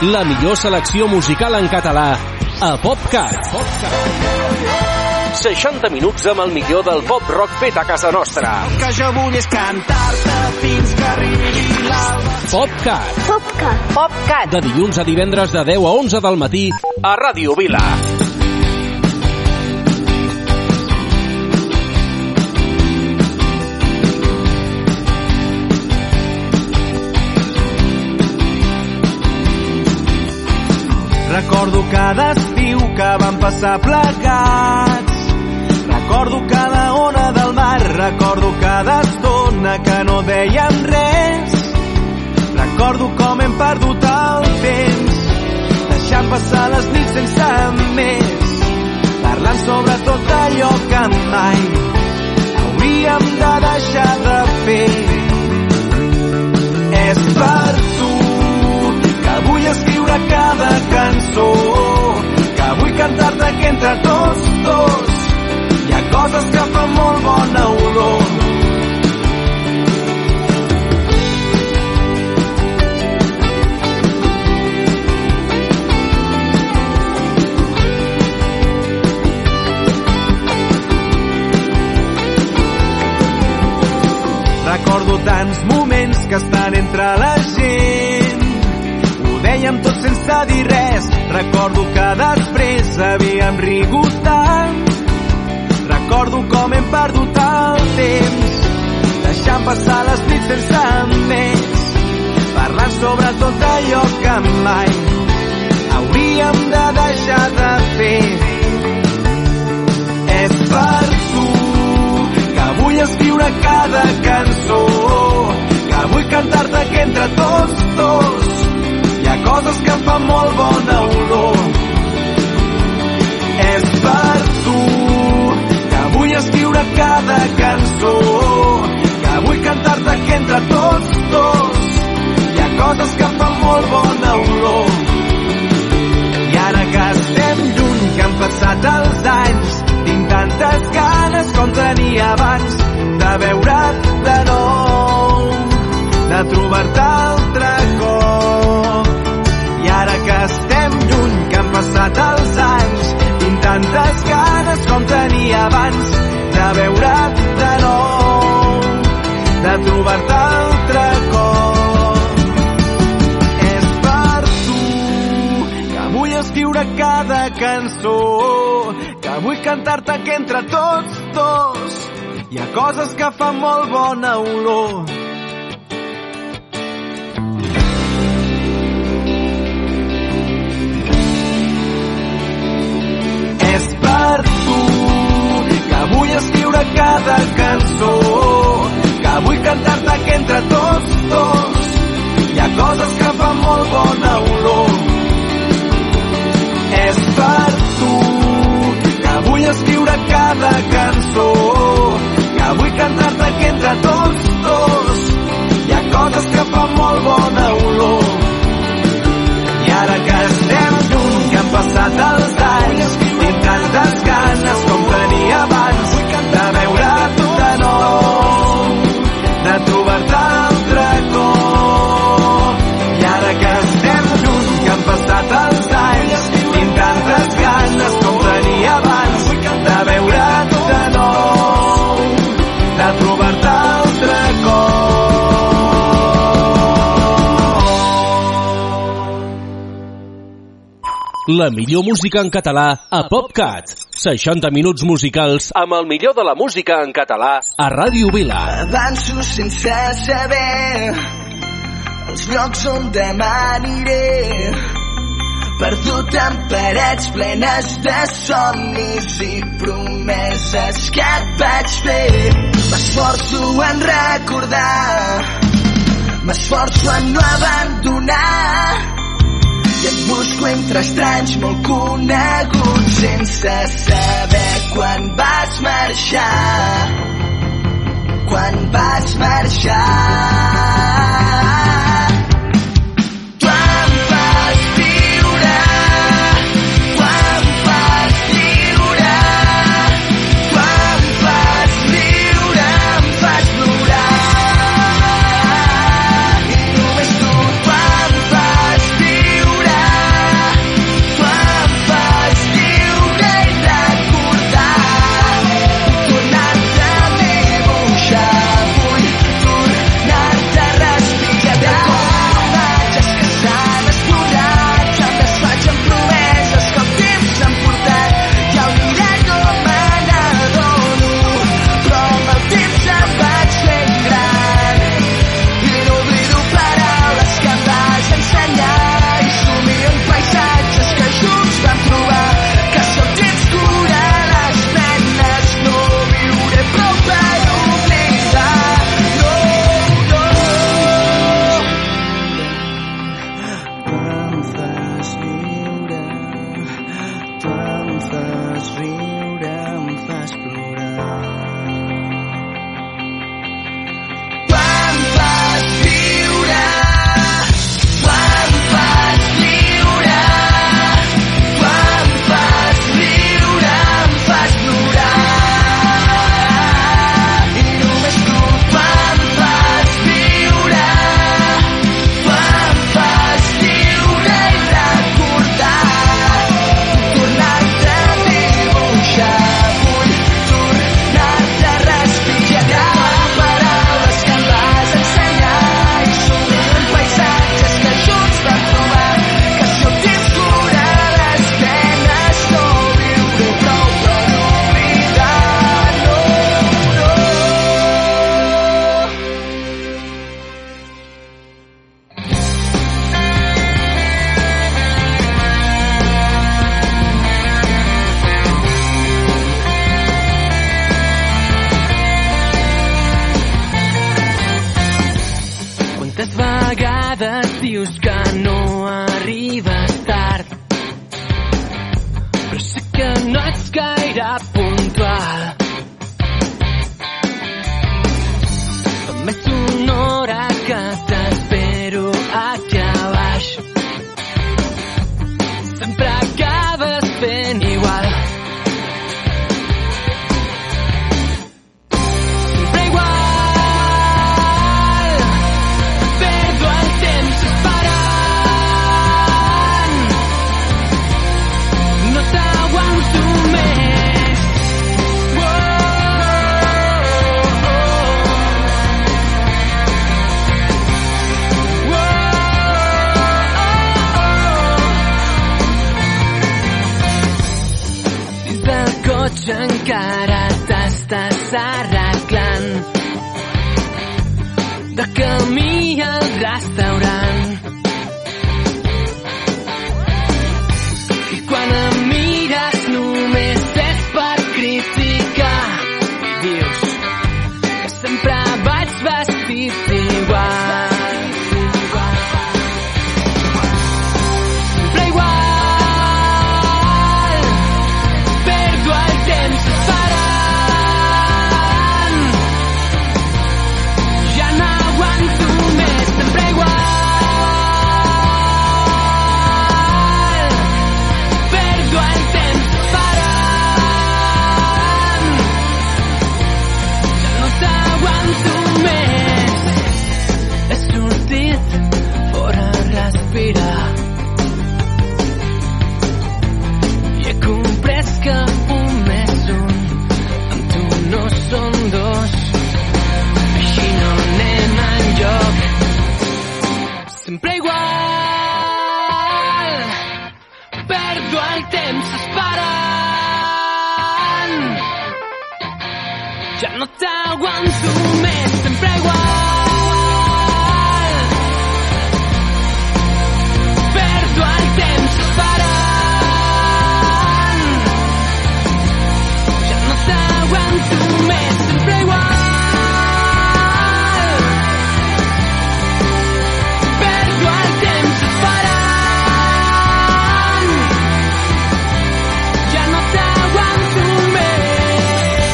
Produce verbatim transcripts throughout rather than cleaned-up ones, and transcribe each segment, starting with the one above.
La millor selecció musical en català a PopCat. seixanta minuts amb el millor del pop rock fet a casa nostra. El que jo vull és cantar-te fins que arribi l'alba. PopCat. PopCat. PopCat. De dilluns a divendres de deu a onze del matí a Ràdio Vila. Recordo cada estiu que vam passar plegats. Recordo cada ona del mar. Recordo cada estona que no dèiem res. Recordo com hem perdut el temps, deixant passar les nits sense més, parlant sobre tot allò que mai hauríem de deixar de fer. És per tu que vull escriure cada cançó, que vull cantar-te que entre tots dos hi ha coses que fan molt bona olor. Recordo tants moments que estan entre la gent, ho dèiem tot sense dir res. Recordo que després havíem rigut tant. Recordo com hem perdut el temps, deixant passar les nits sense més, parlant sobre tot allò que mai hauríem de deixar de fer. És per tu que vull escriure cada cançó, que vull cantar-te que entre tots dos hi ha coses que fan molt bona olor. És per tu que vull escriure cada cançó, que vull cantar-te que entre tots dos hi ha coses que fan molt bona olor. I ara que estem lluny, que han passat els anys, tinc tantes ganes com tenia abans de veure't de nou, de trobar-te altre cop. I ara que estem lluny, que han passat els anys, tinc tantes ganes com tenia abans de veure't de nou, de trobar-te altre cop. És per tu que vull escriure cada cançó, que vull cantar-te que entre tots dos hi ha coses que fan molt bona olor. És per tu que vull escriure cada cançó, que vull cantar-te que entre tots dos hi ha coses que fan molt bona olor. És per tu que vull escriure cada cançó, que vull cantar-te que entre tots dos hi ha coses que fan molt bona olor. I ara que estem lluny, que han passat els anys, tinc tantes ganes com tenia abans de veure't de nou, de trobar-te altre cop. I ara que estem lluny, que han passat els anys, tinc tantes ganes com tenia abans de veure't de nou, de trobar-te altre cop. La millor música en català a PopCat. seixanta minuts musicals amb el millor de la música en català a Ràdio Vila. Avanço sense saber els llocs on demà aniré, perdut en parets plenes de somnis i promeses que et vaig fer. M'esforço en recordar, m'esforço en no abandonar, i et busco entre estranys molt coneguts sense saber quan vas marxar, quan vas marxar. Tu em vas viure, tu em vas lliure, tu em vas riure, em vas plorar. I només tu, tu em vas viure, hora puntual. Fa més d'una hora que t'espero aquí a baix. Sempre acabes fent igual. Sempre igual. Perdo el temps esperant. No t'aguanto més. Oh, oh, oh. Oh, oh, oh. Dins del cotxe encara t'estàs arreglant. De camí al restaurant. I quan em mires només és per criticar. I dius que sempre vaig vestit igual. Sempre igual. Perdo el temps esperant. Ja no aguanto més. Sempre igual. Perdo el temps esperant. Ja no t'aguanto més. He sortit fora a respirar i he comprès que un més un amb tu no són dos. Així no anem enlloc. Sempre igual. Perdo el temps esperant. Ja no t'aguanto més. Sempre igual. Perdo el temps esperant. Ja no t'aguanto més. Sempre igual. Perdo el temps esperant. Ja no t'aguanto més.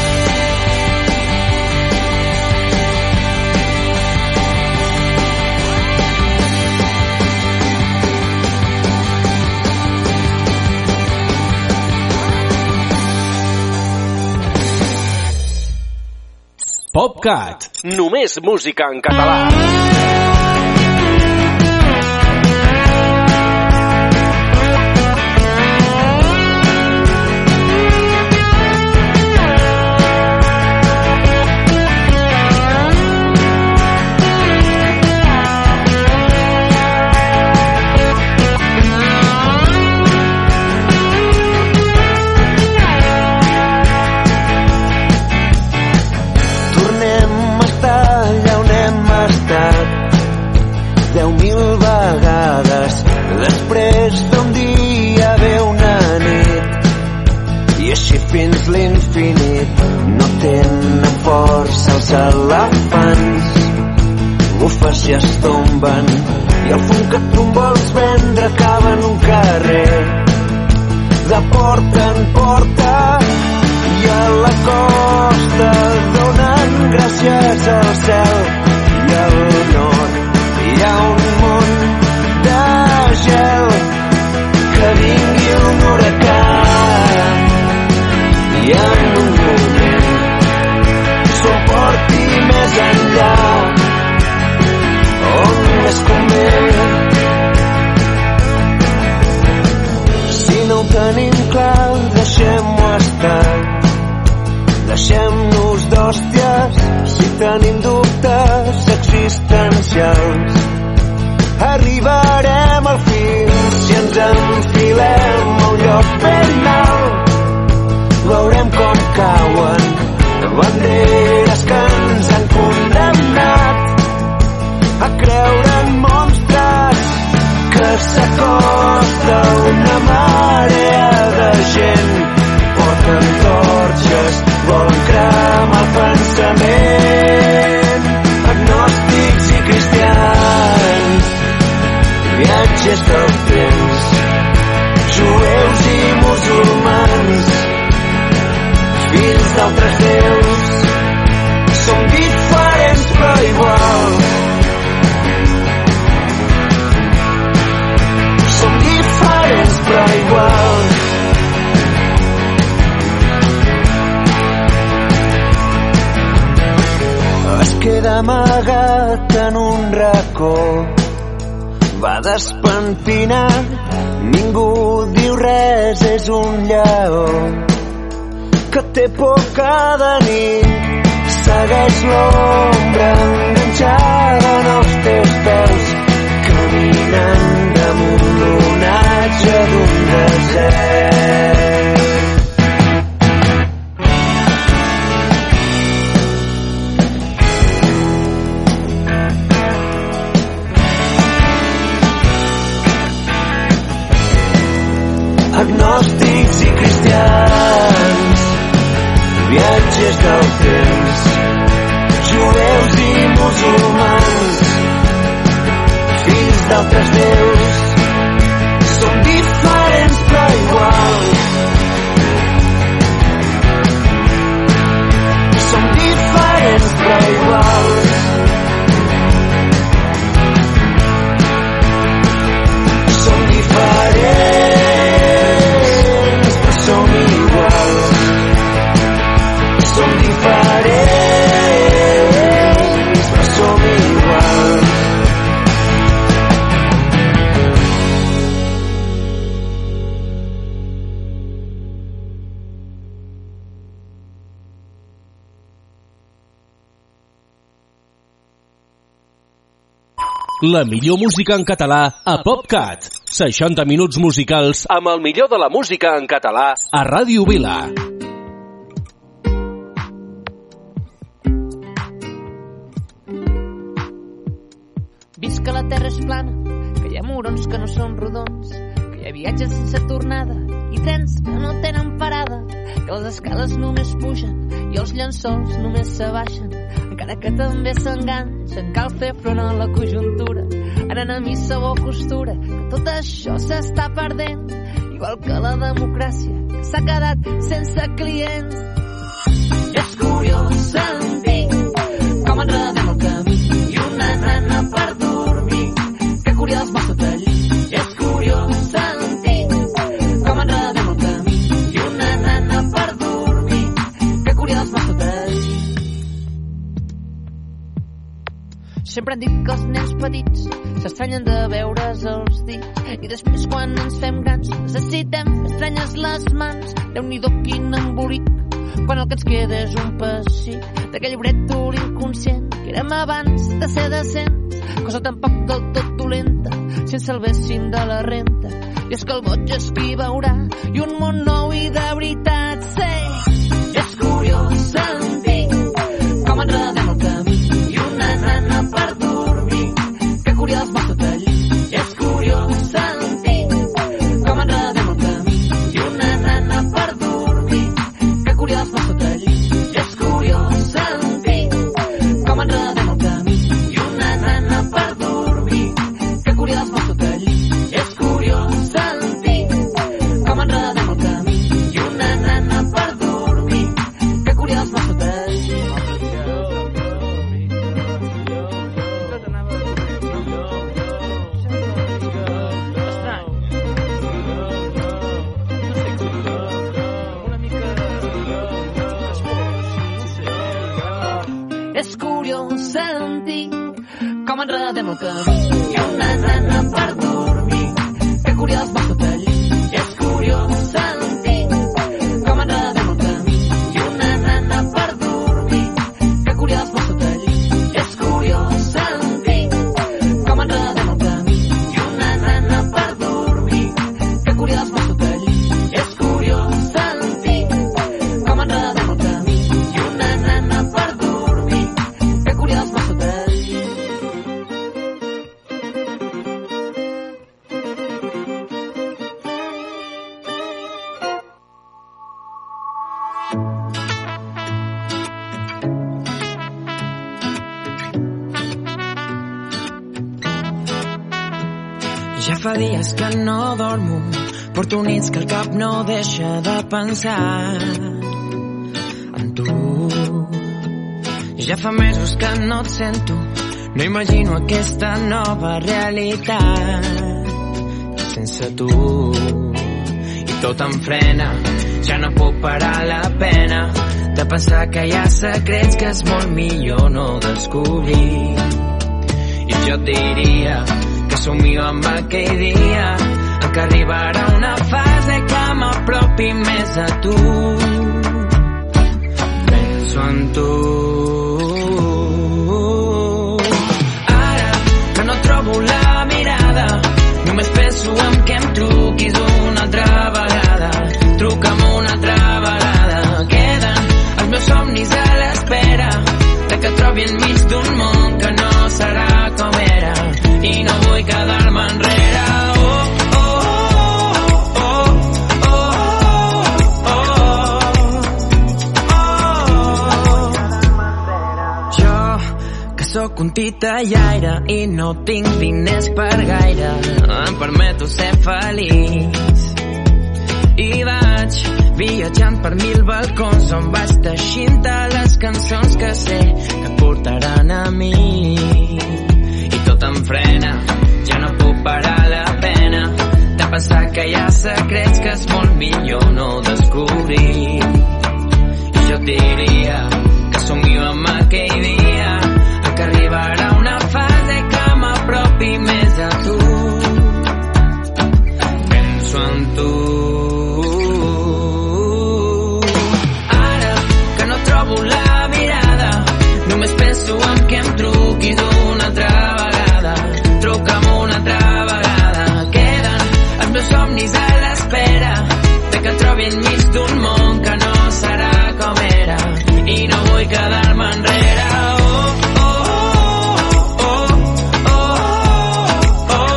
PopCat. Només música en català. Tornem a estar allà on hem estat deu mil vegades. Després d'un dia ve una nit i així fins l'infinit. No tenen força els elefants, bufes i es tomben i el fum que tu em vols vendre acaba en un carrer de porta en porta. I a la costa donen gràcies al cel i al nord hi ha un munt de gel. Que vingui un huracà i en un moment s'ho porti més enllà on més convé. Si no ho tenim clar, deixem-ho estar. Deixem-nos d'hòsties si tenim dubtes existencials. Arribarem al fil si ens enfilem a un lloc ben alt. Veurem com fills d'altres déus. Som diferents però iguals. Som diferents però iguals. Es queda amagat en un racó, va despentinat, ningú diu res, és un lleó que té por cada nit. Segueix l'ombra enganxada en els teus peus, caminant damunt l'onatge d'un desert. Agnòstics i cristians, viatgers del temps, jueus i musulmans, fills d'altres déus. Som diferents però iguals. Som diferents però iguals. Som diferents. Som iguals. Som diferents, però som iguals. La millor música en català a PopCat. seixanta minuts musicals amb el millor de la música en català a Ràdio Vila. Vist que la terra és plana, que hi ha morons que no són rodons, que hi ha viatges sense tornada i trens que no tenen parada, que les escales només pugen i els llençols només s'abaixen, encara que també s'enganxen. Cal fer front a la conjuntura, anant a missa o costura, que tot això s'està perdent, igual que la democràcia, que s'ha quedat sense clients. És curiós sentir com enredem el camí i una nana per dormir, que curiós va sota el llit. És curiós sentir com enredem el camí i una nana per dormir, que curiós va sota el llit. Sempre han dit que els nens petits s'estranyen de veure's els dits i després quan ens fem grans necessitem estranyes les mans. Déu-n'hi-do quin embolic quan el que ens queda és un pessic d'aquell brètol inconscient que érem abans de ser decents, cosa tampoc del tot dolenta si ens salvéssim de la renta. I és que el boig és qui veurà i un món nou i de veritat sé. És curiós sentir com enredem el camí i una nana per dormir, que curiós va sota el llit. És curiós sentir com enredem el camí i una nana per dormir, que curiós va sota el llit. És curiós sentir com enredem el camí i una nana per dormir, que curiós va sota el llit. És curiós sentir com enredem el camí i una nana per dormir, que curiós va sota el llit. És curiós sentir com enredem el camí i una nana per dormir, que curiós va sota el llit. És curiós sentir com enredem el camí i una nana per dormir, que curiós va sota el llit. És curiós sentir com enredem el camí i una nana per dormir, que curiós va sota el llit. És curiós sentir com enredem el camí i una nana per dormir, que curiós va sota el llit. Ja fa dies que no dormo, porto nits que el cap no deixa de pensar en tu. Ja fa mesos que no et sento, no imagino aquesta nova realitat sense tu. I tot em frena, ja no puc parar la pena de pensar que hi ha secrets que és molt millor no descobrir. I jo et diria que somio amb aquell dia en què arribarà una fase que m'apropi més a tu. Penso en tu. Ara que no trobo la mirada, només penso en que em truquis una altra vegada. Truca'm una altra vegada. Queden els meus somnis a l'espera de que trobi enmig d'un món que no serà com era i no vull quedar-me enrere. Oh, oh, oh, oh, oh, oh, oh. Jo, que sóc un titellaire i no tinc diners per gaire, em permeto ser feliç. I vaig viatjant per mil balcons on vaig teixint-te les cançons que sé que et portaran a mi. I tot em frena, ja no puc parar la pena de pensar que hi ha secrets que és molt millor no descobrir. I jo et diria que somio amb aquell dia en què arribarà una fase que m'apropi més a tu. Penso en tu. La mirada, només penso en que em truquis una altra vegada. Truca'm una altra vegada. Queden els meus somnis a l'espera de que trobi enmig d'un món que no serà com era i no vull quedar-me enrere. Oh, oh, oh, oh, oh, oh,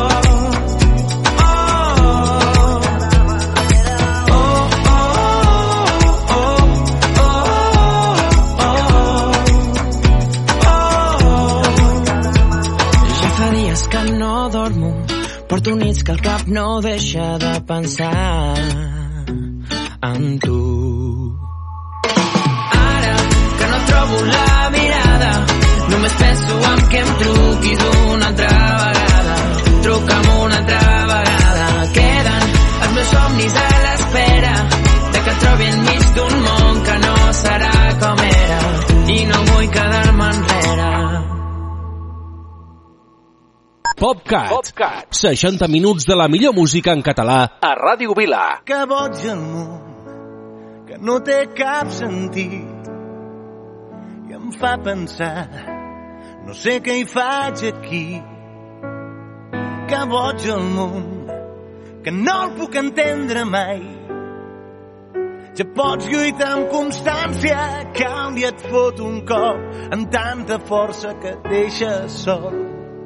porto nits que el cap no deixa de pensar en tu. Ara que no trobo la mirada, només penso en que em truquis una altra vegada. Truca'm una altra vegada. Queden els meus somnis a l'espera de que trobi enmig d'un món que no serà com era i no vull quedar-me enrere. PopCat. PopCat. seixanta minuts de la millor música en català a Ràdio Vila. Que boig el món, que no té cap sentit i em fa pensar, no sé què hi faig aquí. Que boig el món, que no el puc entendre mai. Ja pots lluitar amb constància, que un dia et fot un cop amb tanta força que et deixes sol.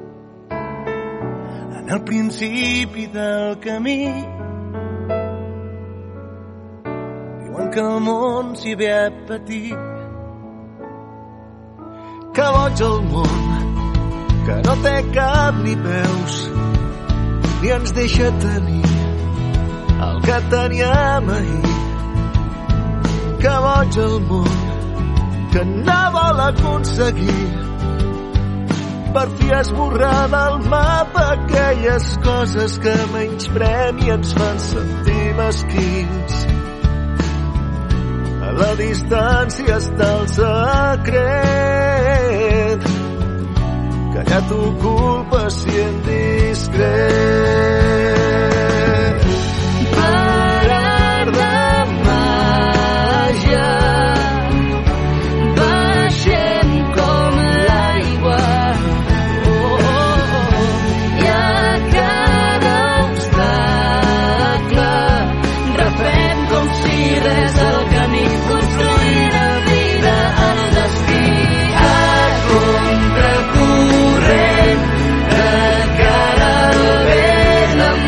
Al principi del camí diuen que el món s'hi ve a patir. Que boig el món, que no té cap ni peus ni ens deixa tenir el que teníem ahir. Que boig el món, que no vol aconseguir per fi esborrar del mapa aquelles coses que menysprem i ens fan sentir mesquins. A la distància està el secret, callar tu culpa si indiscret. Per art de màgia baixem com l'aigua. Res el camí, construint la vida, el destí a contracorrent, de cara al vent, amb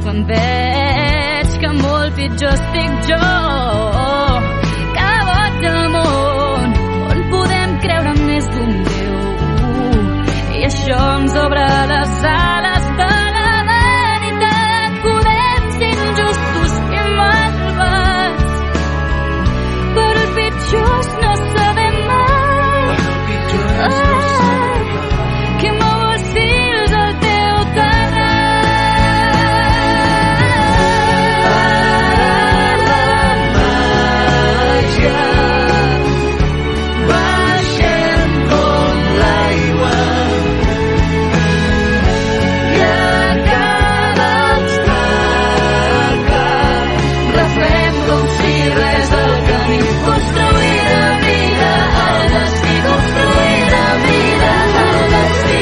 quan veig que molt pitjor estic jo. Que boig el món on podem creure més d'un Déu i això ens obre les ales de la veritat. Podem ser injustos i malvats, però el pitjor no sabem mai. Ah, qui mou els fils al teu terrat. Baixem com l'aigua i a cada obstacle Refem com si res del camí. Construir la vida al destí. Construir la vida al destí.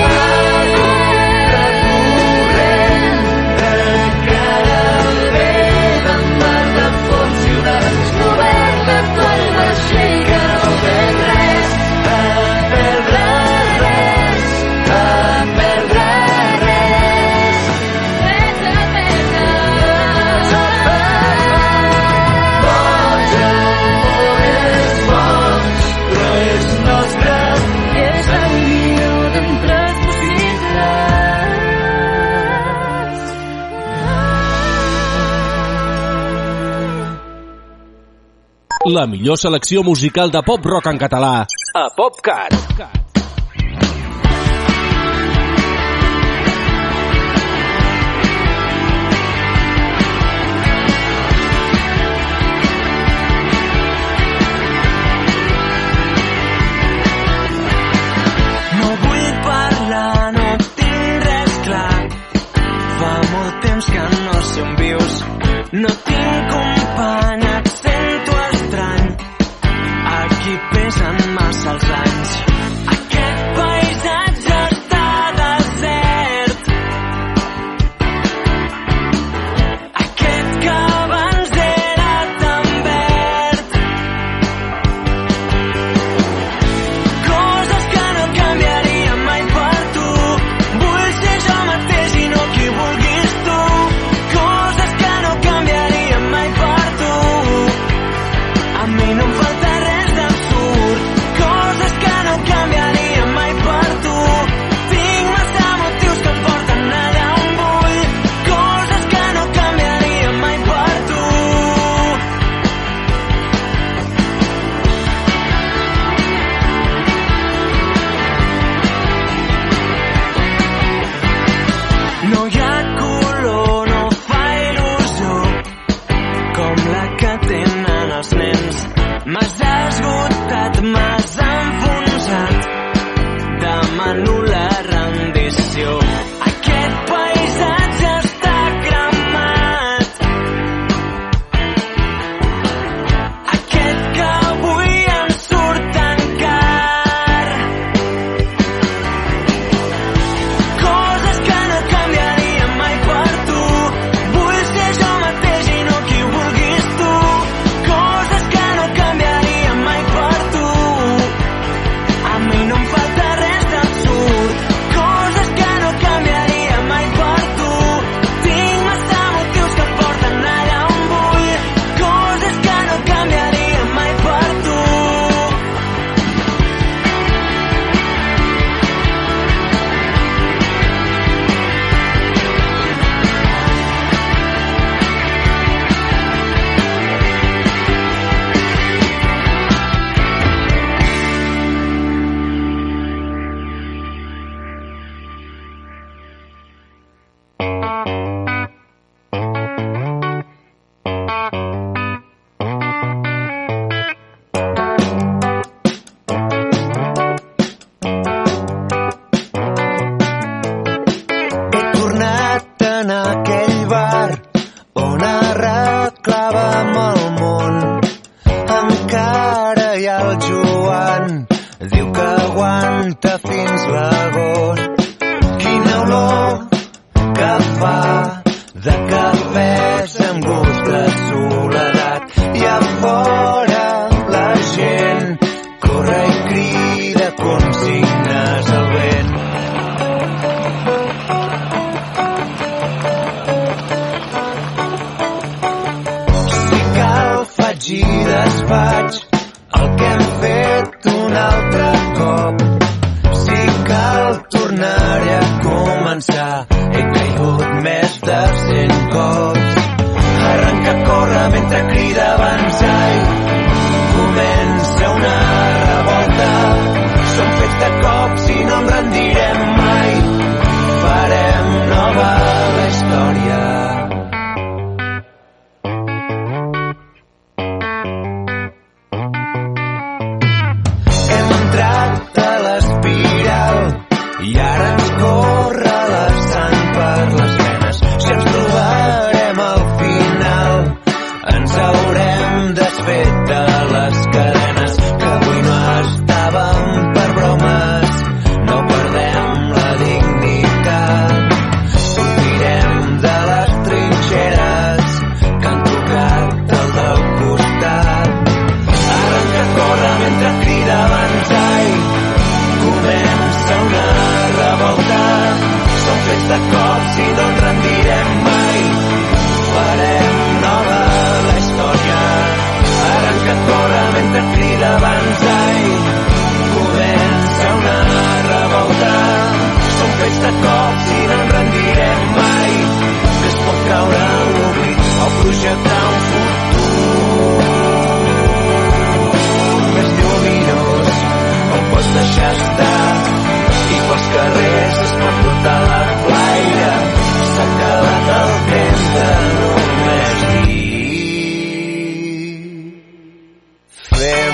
recorrent de cara ve de mar de fons i onades Coberta pel vaixell que no té res a perdre res, a perdre res. res a perdre. Boig, el món és boig, però és nostre. És el millor d'entre els possibles. La millor selecció musical de pop-rock en català a PopCat. No vull parlar, no tinc res clar. Fa molt temps que no som vius. No tinc company, et sento estrany. Aquí pesen massa els anys. Aquest paisatge està desert. Aquest que abans era tan verd. Coses que no canviaria mai per tu. Vull ser jo mateix i no qui vulguis tu. Coses que no canviaria mai per tu. A mi no em falta res d'absurd. Coses que no canviaria mai per tu. Tinc massa motius que em porten allà on vull. Coses que no canviaria mai per tu. No hi ha color, no fa il·lusió com la que tenen els nens. M'has esgotat, m'has enfonsat. Demano la rendició. Aquest paisatge està cremat. Aquest que avui em surt tan car. Coses que no canviaria mai per tu. Vull ser jo mateix i no qui vulguis tu. Coses que no canviaria mai per tu. A mi no em falta res d'absurd. Coses que no canviaria mai per tu. Tinc massa motius que em porten allà on vull. Coses que no canviaria mai per tu. He tornat a anar a aquell bar on arreglàvem el món. Encara hi ha el Joan, diu que aguanta fins l'agost. Quina olor que fa de cafès amb gust de soledat. I a fora la gent corre i crida consignes al vent. així desfaig el que hem fet un altre cop. Si cal tornaré a començar, he caigut més de cent cops. Arrenca a córrer mentre crida avançar i comença una revolta. Som fets de cops i no em rendirem mai. Farem nova la història. Hem entrat a l'espiral i ara ens corre la sang per les venes. Si ens trobarem al final, ens haurem desfet de les cadenes que avui no estàvem per bromes. No perdem la dignitat, sortirem de les trinxeres que han tocat el del costat. Arrenca a córrer mentre crida avançar i comença una revolta. Som fets de cops i no ens rendirem mai. Farem nova la història. Arrenca a córrer mentre crida avançar i comença una revolta. Som fets de cops i no ens rendirem mai. Es pot caure en l'oblit o projectar un futur més lluminós, o pots deixar estar i pels carrers es pot portar la flaire. S'ha acabat el temps de només dir fem.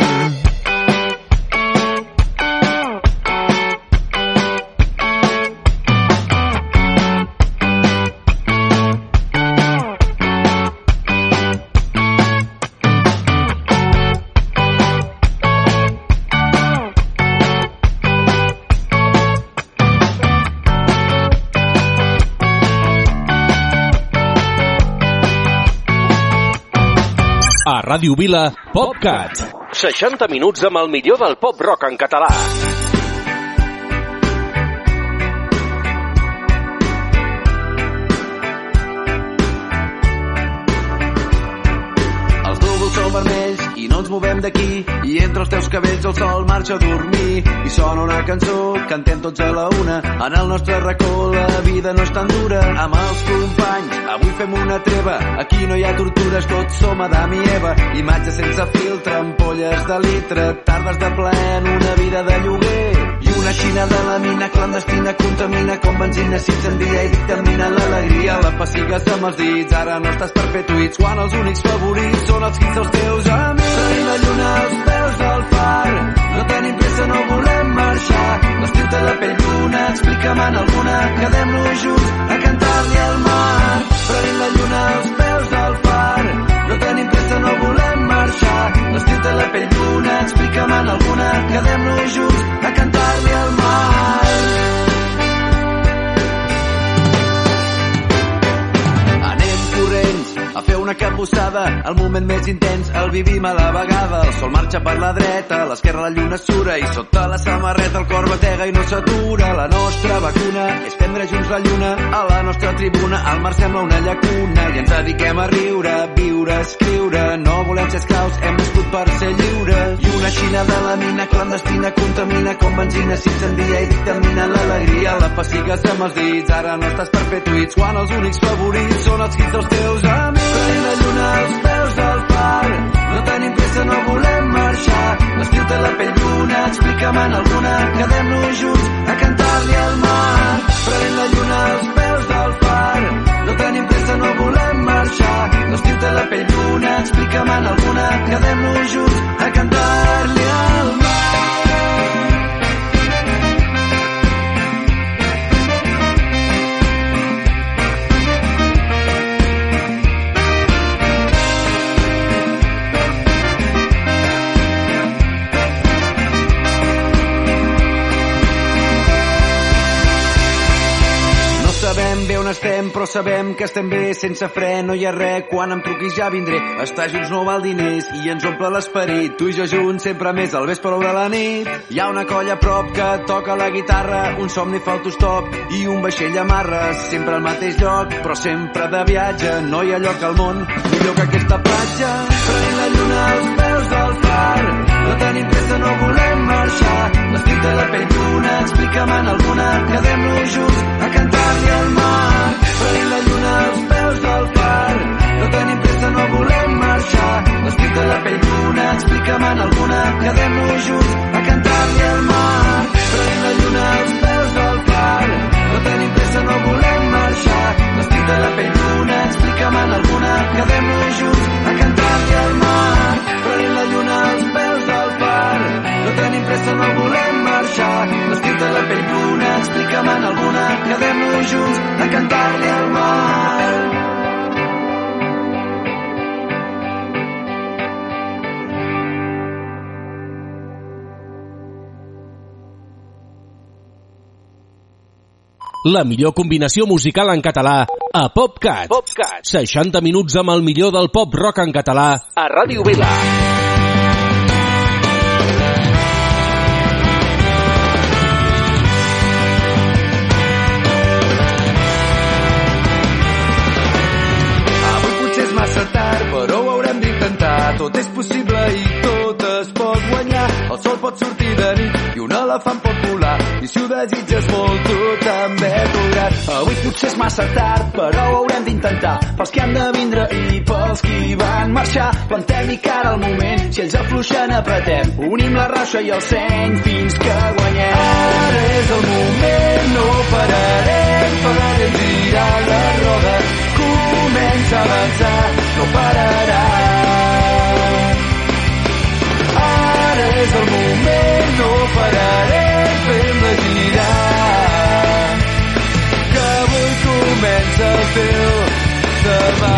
A Ràdio Vila, PopCat. seixanta minuts amb el millor del pop-rock en català. Els núvols són vermells i no ens movem d'aquí, i entre els teus cabells el sol marxa a dormir i sona una cançó, cantem tots a la una. En el nostre racó la vida no és tan dura. Amb els companys avui fem una treva, aquí no hi ha tortures, tots som Adam i Eva. Imatges sense filtre, ampolles de litre, tardes de plaer en una vida de lloguer. I una xina de la mina clandestina contamina com benzina, s'incendia i dictamina l'alegria. La pessigues amb els dits, ara no estàs per fer tuits, quan els únics favorits són els hits dels teus amics. Tenim la lluna als peus del far, no tenim pressa, no volem marxar. L'estiu té la pell d'una, explica'm-en alguna, quedem-nos junts a cantar-li al mar. Tenim la lluna als peus del far, no tenim pressa, no volem marxar. L'estiu té la pell d'una, explica'm-en alguna, quedem-nos junts a cantar-li al mar. Anem corrents a fer una cabussada, el moment més intens el vivim a la vegada. El sol marxa per la dreta, a l'esquerra la lluna sura i sota la samarreta el cor batega i no s'atura. La nostra vacuna és prendre junts la lluna, a la nostra tribuna el mar sembla una llacuna i ens dediquem a riure, a viure, a escriure. No volem ser esclaus, hem nascut per ser lliures. I una xina de la mina clandestina contamina com benzina, s'incendia i dictamina l'alegria. La pessigues amb els dits, ara no estàs per fer tuits, quan els únics favorits són els hits dels teus amics. Tenim la lluna als peus del far, no tenim pressa, no volem marxar. L'estiu té la pell d'una, explica'm-en alguna, quedem-nos junts a cantar-li al mar. Tenim la lluna als peus del far, no tenim pressa, no volem marxar. L'estiu té la pell d'una, explica'm-en alguna, quedem-nos junts a cantar-li al mar. Sabem bé on estem, però sabem que estem bé. Sense fre no hi ha res, quan em truquis ja vindré. Estar junts no val diners i ens omple l'esperit. Tu i jo junts sempre més al vespre o de la nit. Hi ha una colla a prop que toca la guitarra, un somni fa autostop i un vaixell amarra. Sempre al mateix lloc, però sempre de viatge. No hi ha lloc al món millor que aquesta platja. Prenent la lluna explica'm en alguna, quedem-nos junts a cantar-li al mar, prenent la lluna als peus del far. No tenim pressa, no volem marxar, vestit de la pell d'una, explica'm en alguna, quedem-nos junts a cantar-li al mar, prenent la lluna als peus del far. No tenim pressa, no volem marxar, vestit de la pell d'una, explica'm en alguna, quedem-nos junts a cantar-li al mar, prenent la lluna als peus del far. No tenim pressa, no volem marxar, vestit de la pell d'una, explica'm en alguna, quedem-nos junts a cantar-li al mar. La millor combinació musical en català a PopCat. PopCat. seixanta minuts amb el millor del pop rock en català a Ràdio Vila. Avui potser és massa tard, però ho haurem d'intentar. Tot és possible i tot es pot guanyar. El sol pot sortir de nit i un elefant pot volar. I si ho desitges molt, tu també podràs. Avui potser és massa tard, però ho haurem d'intentar. Pels que han de vindre i pels qui van marxar. Plantem-hi cara al moment, si ells afluixen apretem. Unim la raixa i el seny fins que guanyem. Ara és el moment, no pararem, farem girar la roda. Comença a avançar, no pararà. Ara és el moment, no pararem, fem-la girar. Que avui comença el teu demà.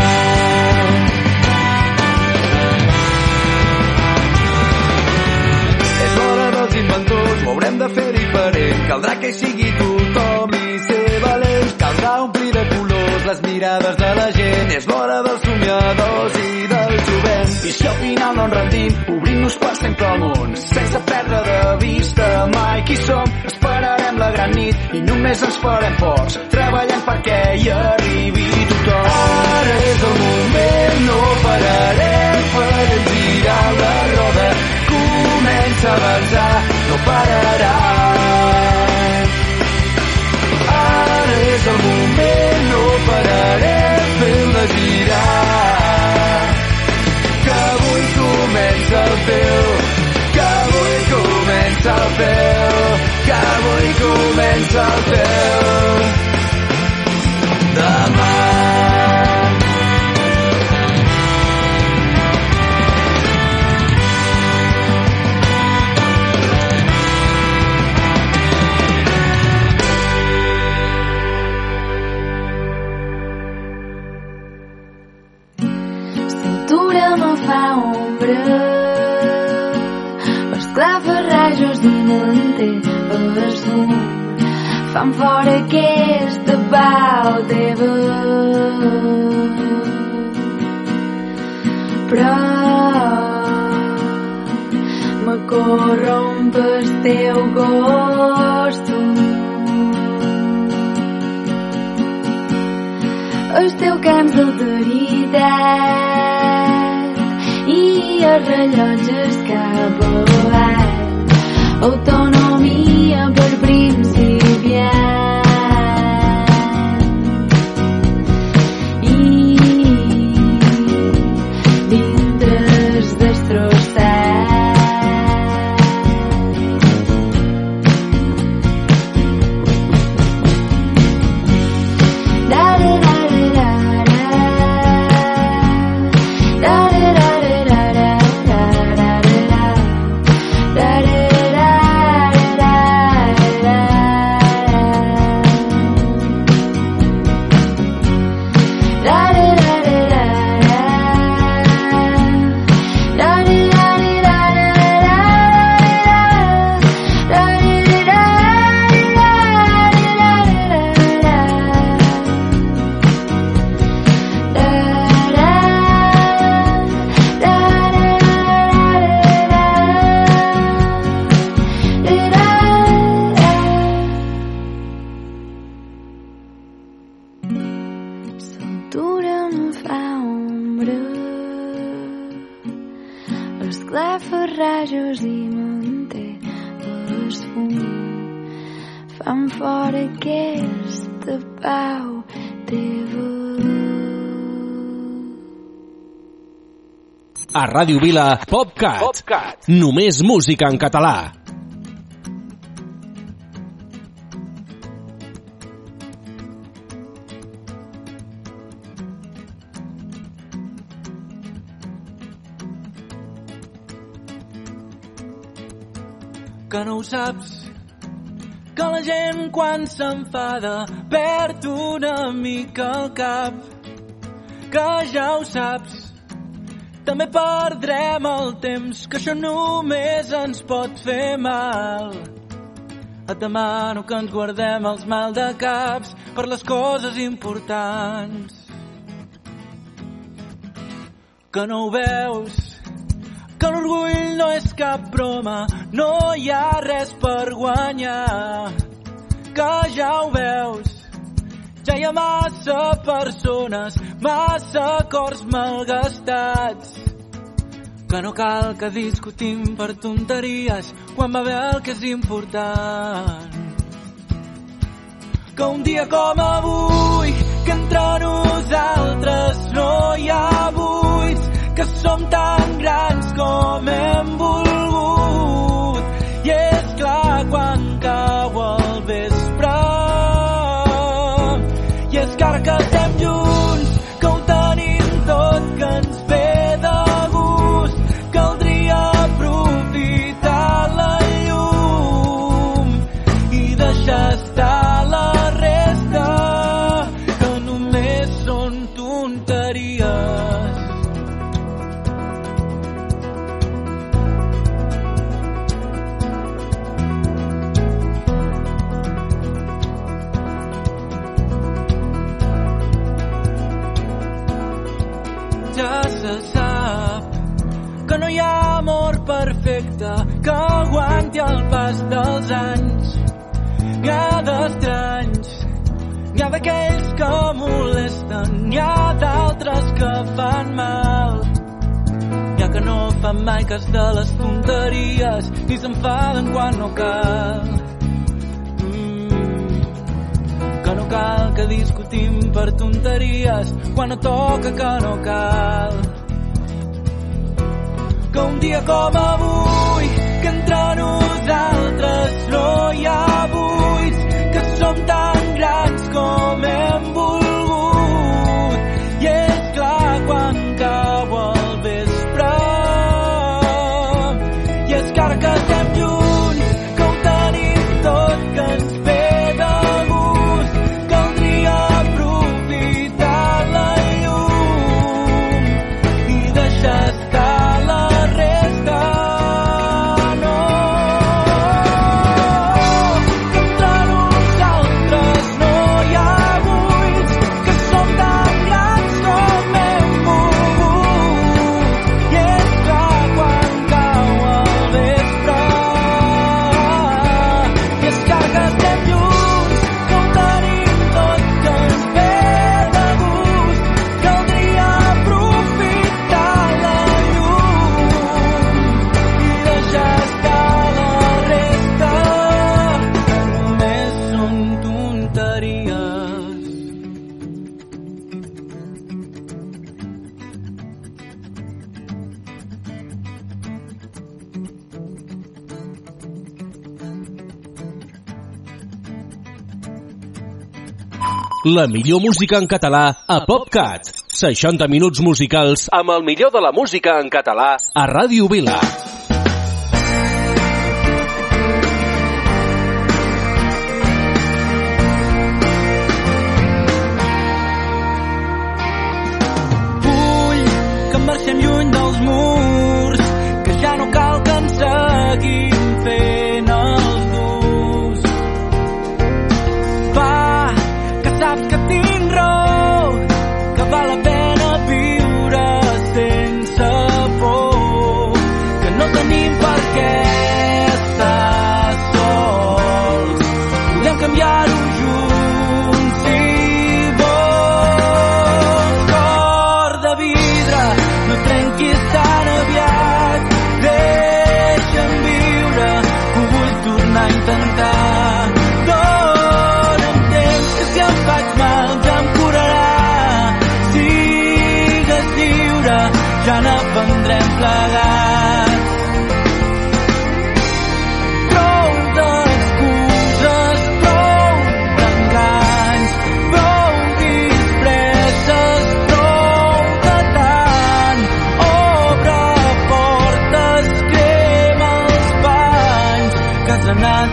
És l'hora dels inventors, ho haurem de fer diferent. Caldrà que hi sigui tothom i ser valents. Caldrà omplir de colors les mirades de la gent. És l'hora dels somiadors i del jovent. I si al final no ens rendim, obrim-nos per sempre al món, sense perdre de vista mai qui som. Esperarem la gran nit i només ens farem forts, treballant perquè hi arribi tothom. Ara és el moment, no pararem, farem girar la roda. Comença a avançar, no pararà. Ara és el moment, no pararem, fem-la girar. Que avui comença el teu, que avui comença el teu, que avui comença el teu demà. Me fa ombra, esclafarrajos i manté el fum fan fora aquesta pau teva, però me corromp el teu costum, el teu camp d'alteritat i els rellotges cap avall, autonomia per principiant i dintres destrossat. Da da da da da da da da da da. esclafarrajos i manté el fum quan fora aquesta pau teva. A Ràdio Vila, PopCat. PopCat. Només música en català. Que no ho saps, que la gent quan s'enfada perd una mica el cap, que ja ho saps, també perdrem el temps, que això només ens pot fer mal. Et demano que ens guardem els maldecaps per les coses importants. Que no ho veus, que l'orgull no és cap broma, no hi ha res per guanyar. Que ja ho veus, ja hi ha massa persones, massa cors malgastats. Que no cal que discutim per tonteries quan va bé el que és important. Que un dia com avui, que entre nosaltres no hi ha buits, que som tan grans com hem volgut. I és clar quan cau el vespre, i és que ara que estem junts, que ho tenim tot, que ens ve de gust, caldria aprofitar la llum i deixar estar la resta, que només són tonteries. Ja se sap que no hi ha amor perfecte que aguanti el pas dels anys. N'hi ha d'estranys, n'hi ha d'aquells que molesten, n'hi ha d'altres que fan mal. N'hi ha que no fan mai cas de les tonteries i s'enfaden quan no cal. Que no cal que discutim per tonteries quan no toca, que no cal. Que un dia com avui, que entre nosaltres no hi ha buits, que som tan grans com hem volgut. I és clar quan cau el vespre, i és que ara que estem junts, que ho tenim tot, que ens ve de gust, caldria aprofitar la llum i deixar estar la resta. No, que entre nosaltres no hi ha buits, que som tan grans com hem volgut. I és clar quan cau el vespre, i és clar que estem junts, que ho tenim tot, que ens ve de gust, caldria aprofitar la llum i deixar estar la resta, que només són tonteries. La millor música en català a PopCat. seixanta minuts musicals amb el millor de la música en català a Ràdio Vila. Vull que marxem lluny dels murs, que ja no cal que ens seguim fent els durs. Va, que saps que tinc raó, que val la pena viure sense por, que no perdrem plegats. Prou d'excuses, prou d'enganys, prou disfresses, prou de tant. Obre portes, crema els banys que has anat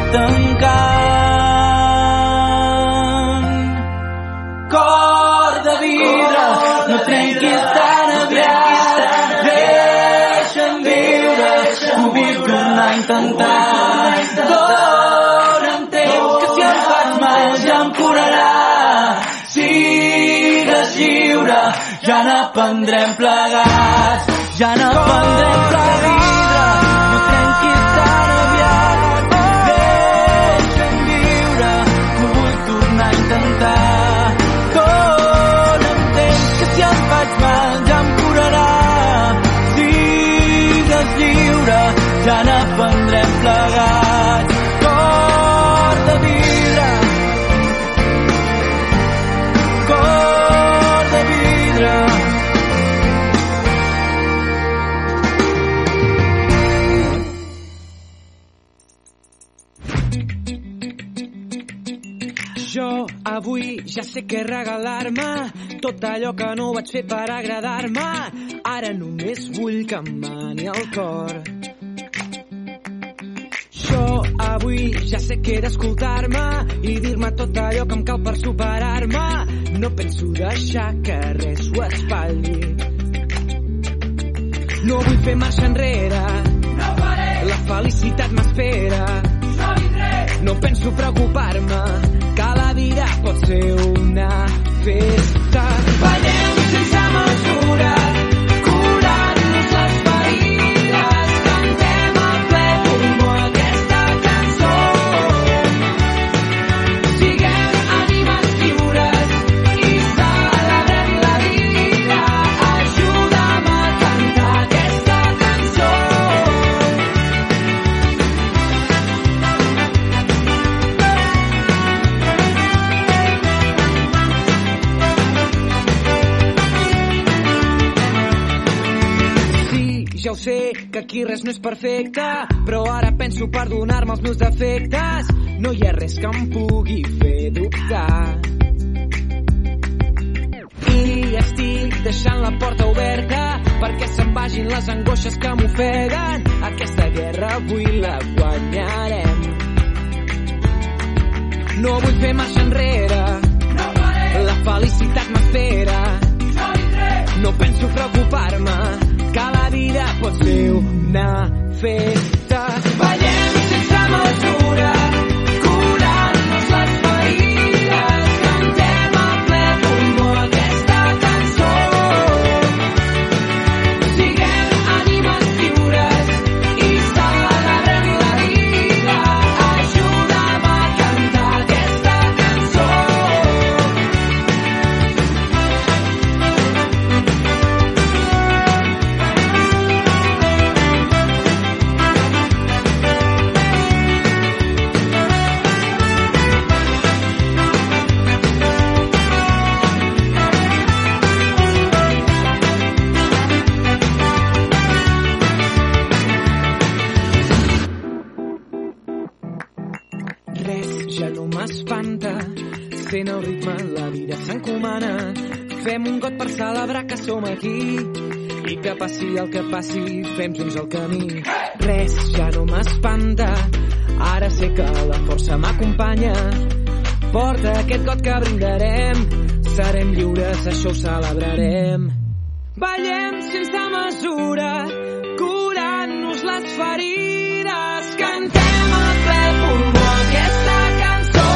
tancant. Cor de vidre, no trenquis tan aviat, deixa'm viure, ho vull tornar a intentar. Dóna'm temps, que si em fas mal ja em curarà. Sigues lliure, ja n'aprendrem plegats, ja n'aprendrem plegats. No trenquis tan aviat, deixa'm viure, ho vull tornar a intentar. Dóna'm temps, que si em faig mal ja em curarà. Sigues lliure, ja n'aprendrem plegats. Cor de vidre, cor de vidre. Jo avui ja sé què regalar-me, tot allò que no vaig fer per agradar-me. Ara només vull que em mani el cor. Jo avui ja sé què he d'escoltar-me i dir-me tot allò que em cal per superar-me. No penso deixar que res ho espatlli. No vull fer marxa enrere, no faré. La felicitat m'espera, no vindré. No penso preocupar-me, que la vida pot ser una festa. Ballem sense mesura, curant-nos les ferides, cantem a ple pulmó aquesta cançó. Siguem ànimes lliures i celebrem la vida. Ajuda'm a cantar aquesta cançó. Ja ho sé, que aquí res no és perfecte, però ara penso perdonar-me els meus defectes. No hi ha res que em pugui fer dubtar. I estic deixant la porta oberta perquè se'n vagin les angoixes que m'ofeguen. Aquesta guerra avui la guanyarem. No vull fer marxa enrere, no faré. La felicitat m'espera, no vindré. No penso preocupar-me, que la vida pot ser una festa. Ballem sense mesura, curant-nos les ferides, cantem a ple pulmó aquesta cançó. Siguem ànimes lliures i celebrem la vida. Ajuda'm a cantar aquesta cançó. Res ja no m'espanta, sent el ritme la vida s'encomana. Fem un got per celebrar que som aquí i que passi el que passi, fem junts el camí. Res ja no m'espanta, ara sé que la força m'acompanya. Porta aquest got que brindarem, serem lliures, això ho celebrarem. Ballem sense mesura, curant-nos les ferides, cantem a ple pulmó aquesta cançó.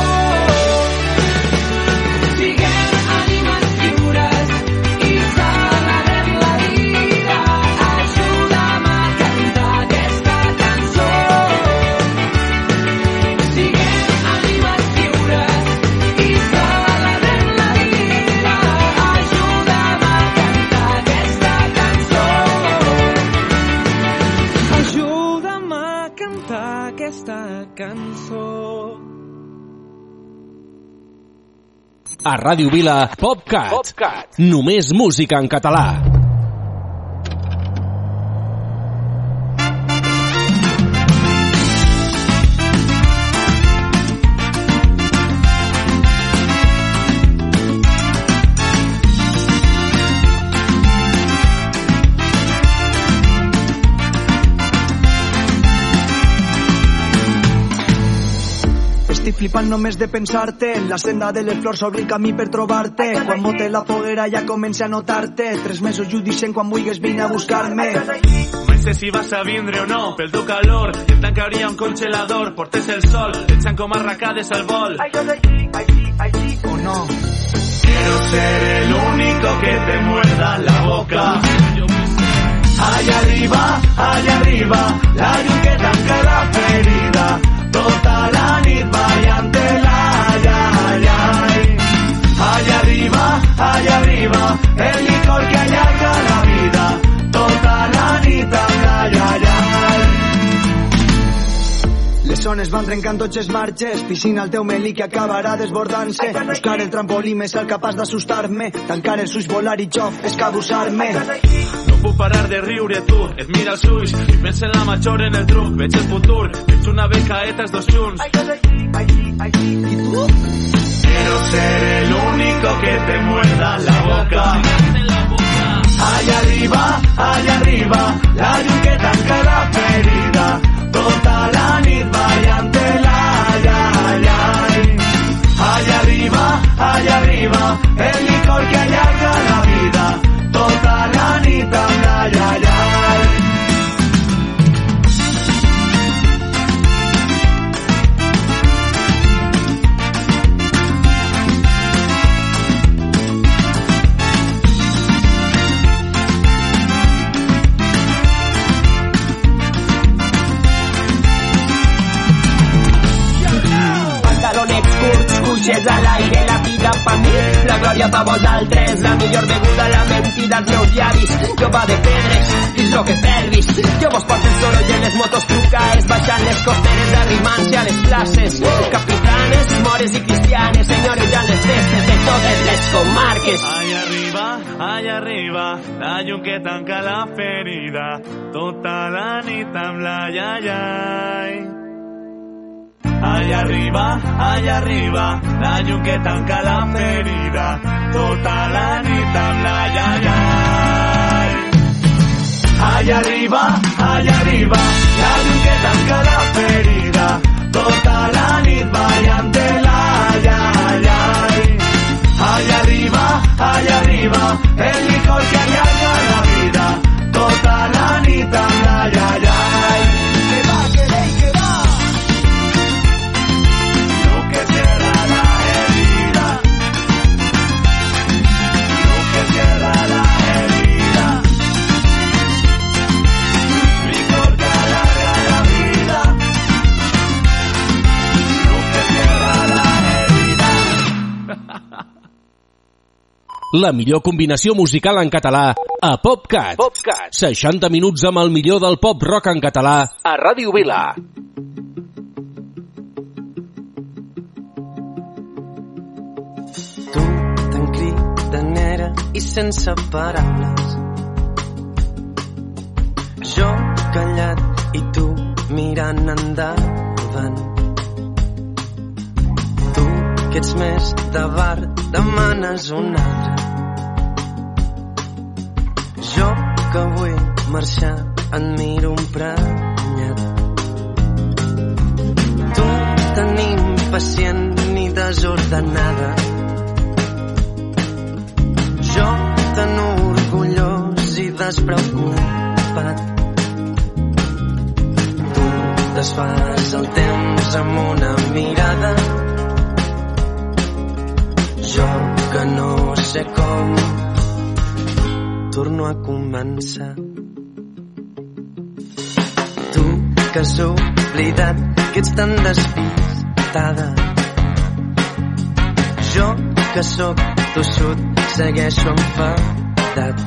Siguem ànimes lliures i celebrem la vida. Ajuda'm a cantar aquesta cançó. Siguem ànimes lliures i celebrem la vida. Ajuda'm a cantar aquesta cançó. Ajuda'm a cantar aquesta cançó. A Ràdio Vila, PopCat. PopCat. Només música en català. flipant només de pensar-te. En la senda de les flors s'obri el camí per trobar-te. Quan bote la foguera ja comença a notar-te. Tres mesos judicent, quan vulguis vine a buscar-me. Mai sé si vas a vindre o no, pel teu calor, i et tancaria un congelador, portes el sol, echan com arracades al vol. O no. Quiero ser el único que te muerda la boca. Allá arriba, allá arriba, la llum que tanca la ferida. Tota la nit ballant-te-la, ai, ai, ai. Allá arriba, allá arriba, el licor que allarga la vida. Tota la nit amb la, ai, ai, ai. Les zones van trencant tots els marges, piscina al teu melí que acabarà desbordant-se. Buscar el trampolí més alt capaç d'assustar-me, tancar els ulls, volar i jo escabussar-me. No puc parar de riure, tu, et mira els ulls i pensa en la major, en el truc, veig el futur, veig una becaetes dos junts. I tu? Quiero ser el único que te muerda la boca. Allá arriba, allá arriba, la llum que tanca la ferida. Tota la nit ballant-te-la, ai, ai, ai. Allá arriba, allá arriba, el licor que allarga la vida. Tota la nit amb la, ai, ai, ai. Cuixes a l'aire, la vida pa mi, la glòria pa vosaltres, la millor beguda, la mentida als meus llavis, jo va de pedres, és lo que perdis, jo vos porto el soroll en les motos trucaes, baixant les costeres, arrimant-se a les places, capitanes, mores i cristianes, senyorejant les festes de totes les comarques. Allá arriba, allá arriba, la llum que tanca la ferida, tota la nit amb la, ai, ai, ai. Allá arriba, allá arriba, la llum que tanca la ferida, tota la nit amb la, ai, ai, ai. Allá arriba, allá arriba, la llum que tanca la ferida, tota la nit ballant-te-la, ai, ai, ai. Allá arriba, allá arriba, el licor que allarga la vida, tota la nit amb la, ai, ai, ai. Que va, que ve, que va. La millor combinació musical en català a PopCat. PopCat. seixanta minuts amb el millor del pop rock en català a Ràdio Vila. Tu tan cridanera i sense paraules, jo callat i tu mirant endavant. Tu que ets més de bar demanes un altre, jo que vull marxar et miro emprenyat. Tu tan impacient i desordenada, jo tan orgullós i despreocupat. Tu desfas el temps amb una mirada, jo que no sé com torno a començar. Tu que has oblidat que ets tan despistada, jo que sóc tossut segueixo enfadat.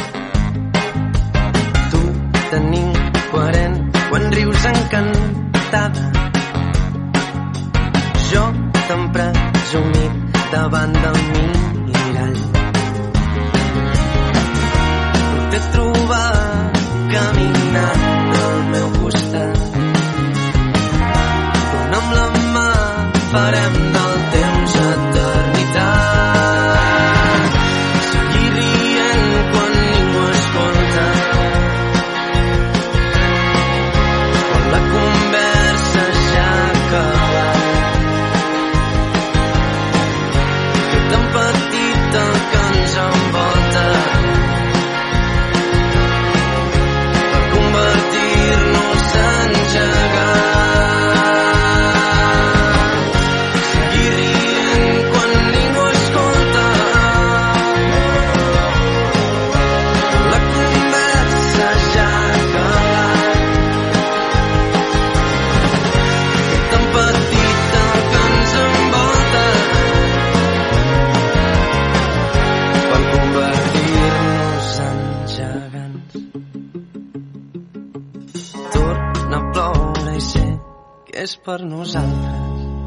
Tu tan incoherent quan rius encantada, jo tan presumit davant del mirall. T'he trobat caminant al meu costat, dona'm la mà, farem del temps eternitat. Seguir rient quan ningú escolta, quan la conversa ja ha acabat. no plora i sé que és per nosaltres.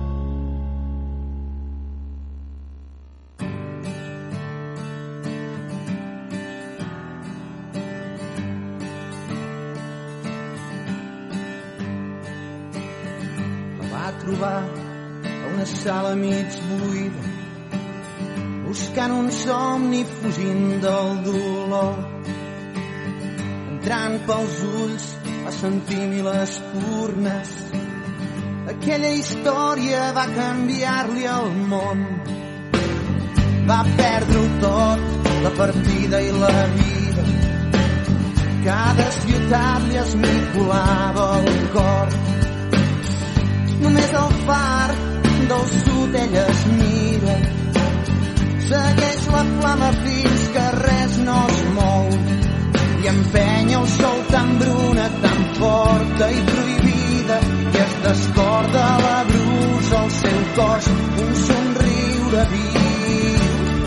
Trobar a una sala mig buida, buscant un somni fugint del dolor. Entrant pels ulls va sentir mil espurnes. Aquella història va canviar-li el món. Va perdre-ho tot, la partida i la vida. Cada ciutat li esmicolava el cor. Només el far del sud ella es mira, segueix la flama fins que res no es mou i empenya el sol tan bruna, tan forta i prohibida, i es descorda la brusa al seu cos un somriure viu.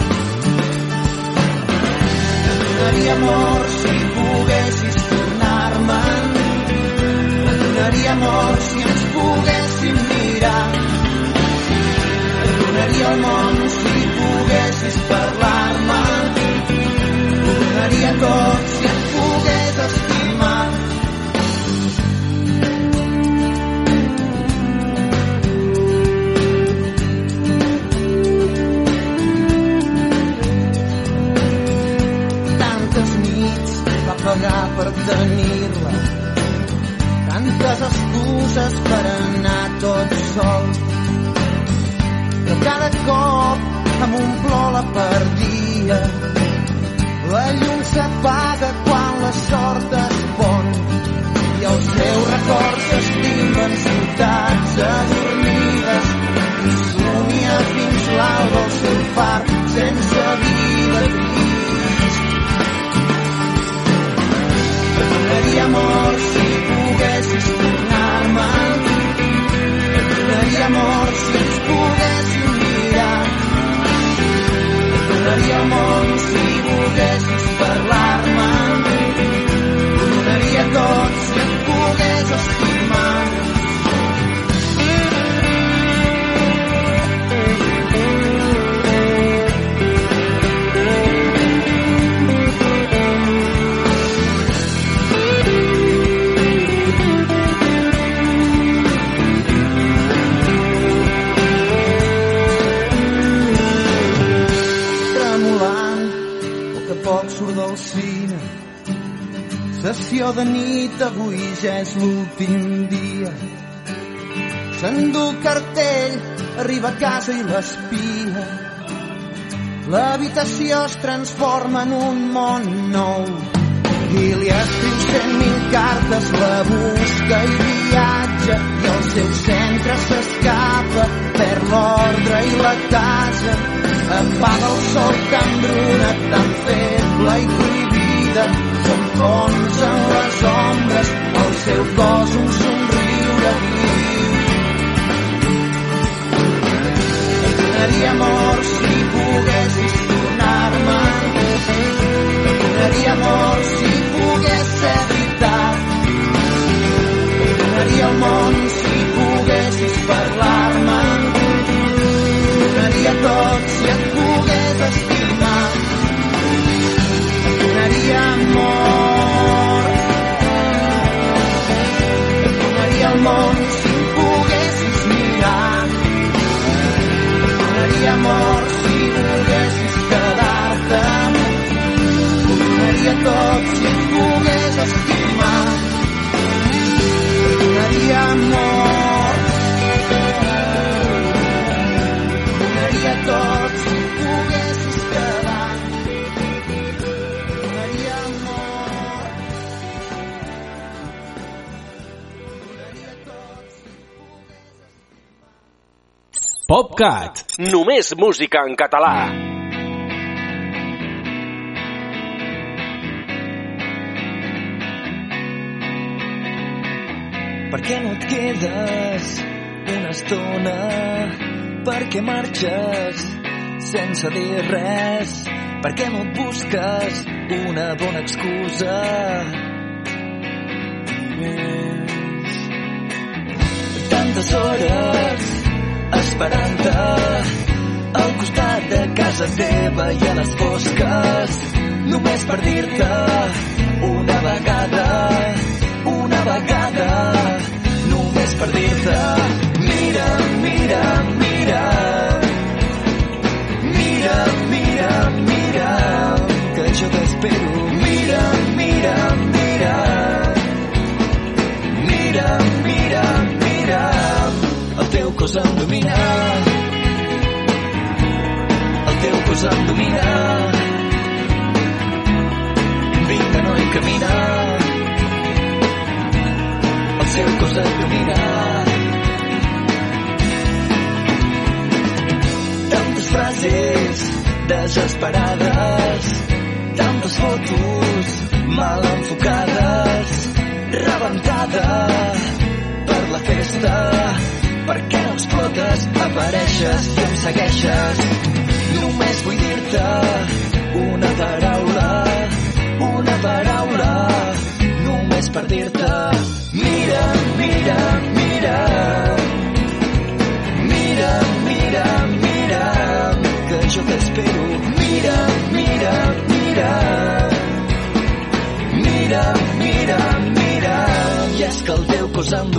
Et donaria amor si poguessis tornar-me'n, et donaria amor si ens poguéssim mirar, et donaria el món si poguessis parlar-me, ho donaria tot si et pogués estimar. Tantes nits va pagar per tenir-la, tantes excuses per anar tot sol, però cada cop amb un plor la perdia. La llum s'apaga quan la sort es pon i els seus records s'estimen ciutats adormides i somia fins l'alba el seu far sense vida trist. Et donaria amor si poguessis tornar-me'n, et donaria amor si ens poguéssim mirar, et donaria el món si volguessis parlar-me, ho donaria tot si et pogués estimar. Poc surt del cine, sessió de nit, avui ja és l'últim dia. S'endú el cartell, arriba a casa i l'espia. L'habitació es transforma en un món nou i li escriu cent mil cartes, la busca i viatja i el seu centre s'escapa, perd l'ordre i la casa. Apaga el sol tan bruna, tan feble i prohibida, s'enfonsen les ombres, al seu cos un somriure viu. Et donaria amor si poguessis tornar-me'n, et donaria amor si pogués ser veritat, et donaria el món si poguessis parlar-me'n, donaria tot si et pogués estimar, et donaria amor, et donaria el món si em poguessis mirar, et donaria amor si volguessis quedar-te, ho donaria tot si et pogués estimar, et donaria amor, tot si poguessis quedar, donaria amor, donaria tot si pogués estimar. PopCat, només música en català. Per què no et quedes una estona? Per què marxes sense dir res? Per què no et busques una bona excusa? tantes hores esperant-te al costat de casa teva i a les fosques, només per dir-te una vegada, una vegada, només per dir-te mira, mira, mira, mira, mira, mira, que jo t'espero, mira, mira, mira, mira, mira, mira, el teu cos em domina, el teu cos em domina, vinga, noi, camina, el seu cos et domina. Tantes frases desesperades, tantes fotos mal enfocades, rebentada per la festa, per què no explotes, apareixes i em segueixes, només vull dir-te una paraula, una paraula, només per dir-te mira, mira, mira, mira, mira, mira, que jo t'espero, mira, mira, mira, mira, mira, mira, i és que el teu cos em